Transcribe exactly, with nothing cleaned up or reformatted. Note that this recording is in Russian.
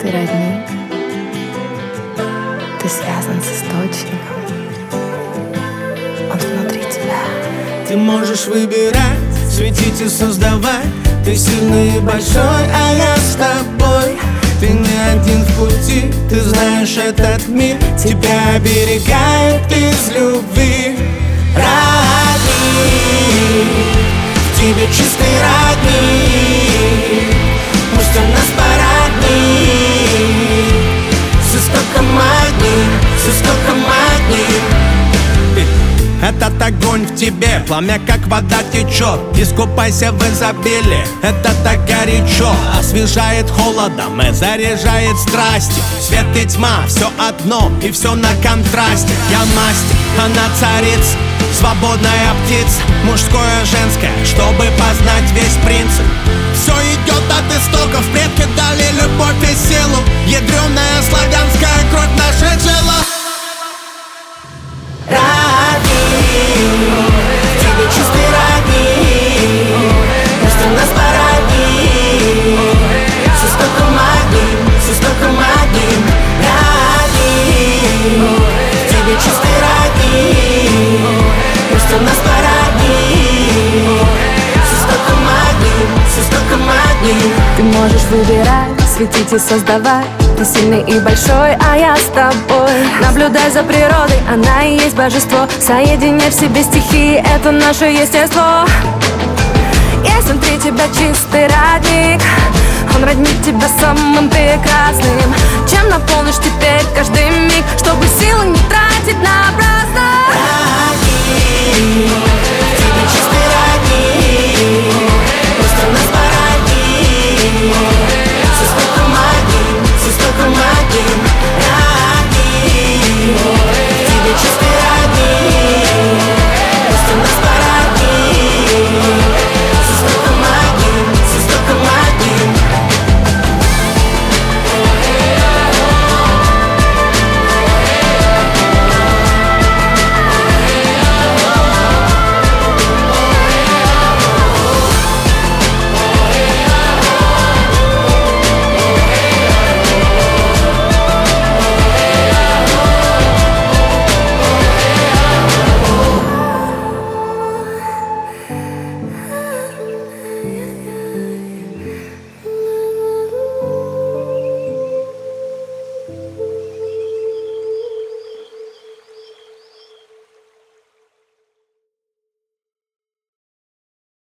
ты родник, ты связан с источником, он внутри тебя. Ты можешь выбирать, светить и создавать. Ты сильный и большой, а я с тобой. Ты не один в пути, ты знаешь этот мир тебя оберегает из любви. Родник, в тебе чистый родник, пусть он нас породнит. С истоком магии, с истоком магии. Этот огонь в тебе, пламя как вода течет. Искупайся в изобилии, это так горячо. Освежает холодом и заряжает страстью. Свет и тьма, все одно и все на контрасте. Я мастер, она царица, свободная птица, мужское, женское, чтобы познать весь принцип. Все идет от истоков, предки дали любовь и силу. Ядреная славянская кровь, наше тело. Чистый родник, пусть он нас породнит. С истоком магии, с истоком магии. Родник, в тебе чистый родник, пусть он нас породнит. С истоком магии, с истоком магии. Ты можешь выбирать, светить и создавать. Ты сильный и большой, а я с тобой. Наблюдай за природой, она и есть божество. Соединяй в себе стихии, это наше естество. Есть внутри тебя чистый родник, он роднит тебя самым прекрасным. Чем наполнишь теперь каждый миг, чтобы силы не тратить напрасно. Родник.